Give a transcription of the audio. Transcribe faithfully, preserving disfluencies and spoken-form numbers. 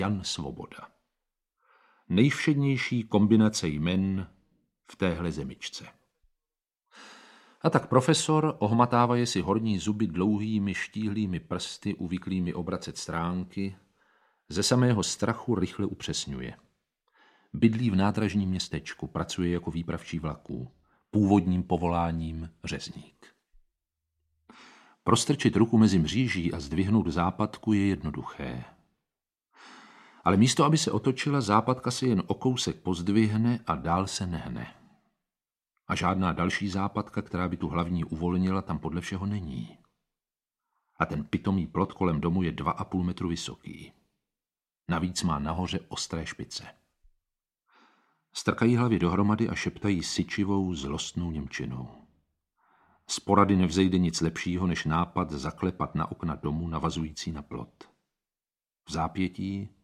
Jan Svoboda. Nejvšednější kombinace jmen v téhle zemičce. A tak profesor, ohmatávaje si horní zuby dlouhými štíhlými prsty uvyklými obracet stránky, ze samého strachu rychle upřesňuje. Bydlí v nádražním městečku, pracuje jako výpravčí vlaků, původním povoláním řezník. Prostrčit ruku mezi mříží a zdvihnout západku je jednoduché. Ale místo, aby se otočila, západka se jen o kousek pozdvihne a dál se nehne. A žádná další západka, která by tu hlavní uvolnila, tam podle všeho není. A ten pitomý plot kolem domu je dva a půl metru vysoký. Navíc má nahoře ostré špice. Strkají hlavy dohromady a šeptají syčivou, zlostnou němčinou. Z porady nevzejde nic lepšího, než nápad zaklepat na okna domu navazující na plot. V zápětí